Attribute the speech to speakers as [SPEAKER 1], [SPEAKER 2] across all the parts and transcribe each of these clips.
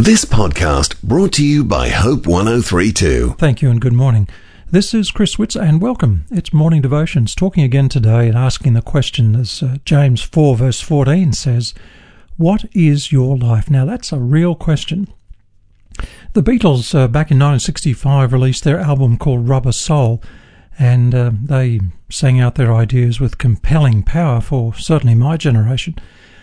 [SPEAKER 1] This podcast brought to you by Hope 1032.
[SPEAKER 2] Thank you and good morning. This is Chris Witzer and welcome. It's Morning Devotions, talking again today and asking the question as James 4 verse 14 says, what is your life? Now that's a real question. The Beatles back in 1965 released their album called Rubber Soul, and they sang out their ideas with compelling power for certainly my generation.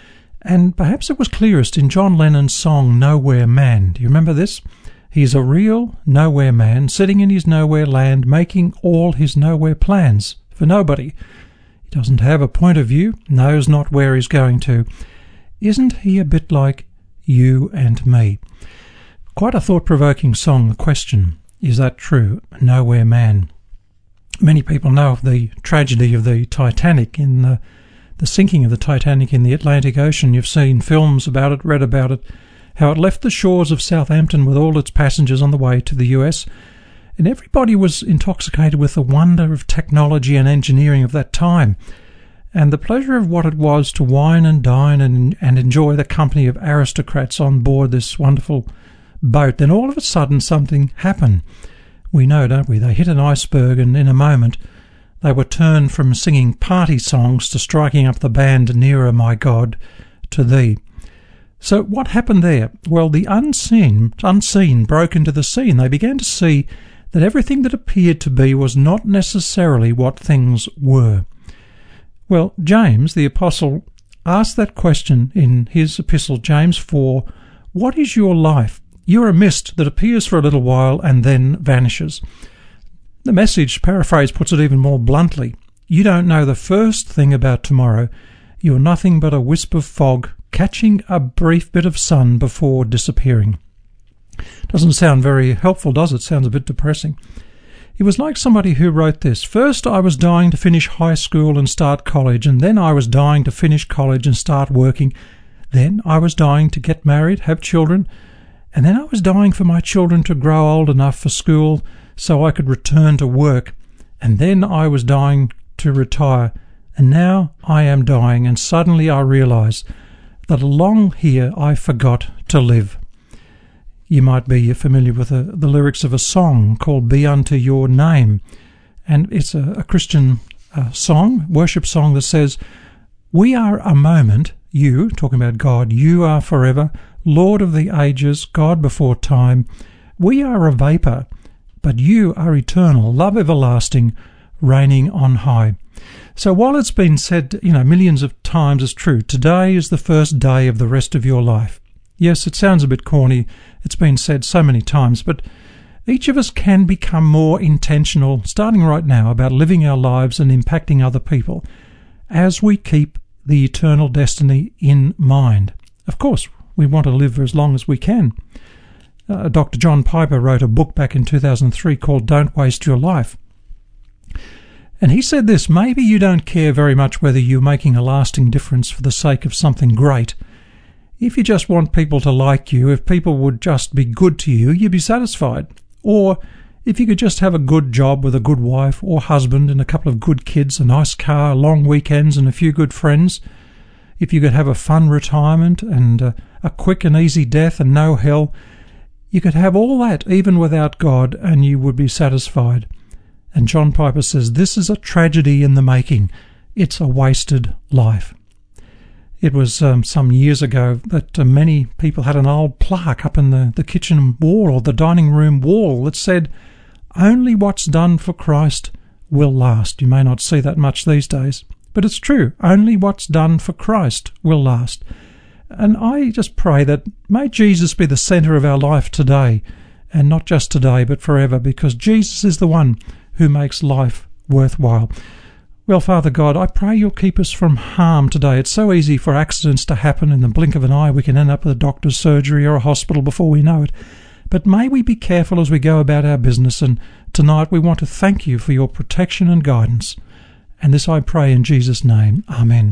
[SPEAKER 2] And perhaps it was clearest in John Lennon's song Nowhere Man. Do you remember this? He's a real nowhere man, sitting in his nowhere land, making all his nowhere plans for nobody. He doesn't have a point of view, knows not where he's going to. Isn't he a bit like you and me? Quite a thought-provoking song. The question, is that true? Nowhere man. Many people know of the tragedy of the Titanic, in the sinking of the Titanic in the Atlantic Ocean. You've seen films about it, read about it, how it left the shores of Southampton with all its passengers on the way to the US, and everybody was intoxicated with the wonder of technology and engineering of that time, and the pleasure of what it was to wine and dine and enjoy the company of aristocrats on board this wonderful boat. Then all of a sudden something happened. We know, don't we? They hit an iceberg, and in a moment they were turned from singing party songs to striking up the band Nearer, My God, to Thee. So what happened there? Well, the unseen broke into the scene. They began to see that everything that appeared to be was not necessarily what things were. Well, James, the apostle, asked that question in his epistle, James 4, what is your life? You are a mist that appears for a little while and then vanishes. The Message paraphrase puts it even more bluntly. You don't know the first thing about tomorrow. You are nothing but a wisp of fog, catching a brief bit of sun before disappearing. Doesn't sound very helpful, does it? Sounds a bit depressing. It was like somebody who wrote this. First I was dying to finish high school and start college, and then I was dying to finish college and start working. Then I was dying to get married, have children, and then I was dying for my children to grow old enough for school so I could return to work, and then I was dying to retire, and now I am dying, and suddenly I realise that along here I forgot to live. You might be familiar with the lyrics of a song called Be Unto Your Name, and it's a Christian song, worship song that says, we are a moment, you, talking about God, you are forever, Lord of the ages, God before time. We are a vapour, but you are eternal, love everlasting, reigning on high. So while it's been said, millions of times as true, today is the first day of the rest of your life. Yes, it sounds a bit corny. It's been said so many times, but each of us can become more intentional, starting right now, about living our lives and impacting other people as we keep the eternal destiny in mind. Of course, we want to live for as long as we can. Dr. John Piper wrote a book back in 2003 called Don't Waste Your Life. And he said this, maybe you don't care very much whether you're making a lasting difference for the sake of something great. If you just want people to like you, if people would just be good to you, you'd be satisfied. Or if you could just have a good job with a good wife or husband and a couple of good kids, a nice car, long weekends and a few good friends. If you could have a fun retirement and a quick and easy death and no hell, you could have all that even without God and you would be satisfied. And John Piper says, this is a tragedy in the making. It's a wasted life. It was some years ago that many people had an old plaque up in the kitchen wall or the dining room wall that said, only what's done for Christ will last. You may not see that much these days, but it's true. Only what's done for Christ will last. And I just pray that may Jesus be the centre of our life today, and not just today, but forever, because Jesus is the one who makes life worthwhile. Well, Father God, I pray you'll keep us from harm today. It's so easy for accidents to happen. In the blink of an eye, we can end up with a doctor's surgery or a hospital before we know it. But may we be careful as we go about our business, and tonight we want to thank you for your protection and guidance. And this I pray in Jesus' name. Amen.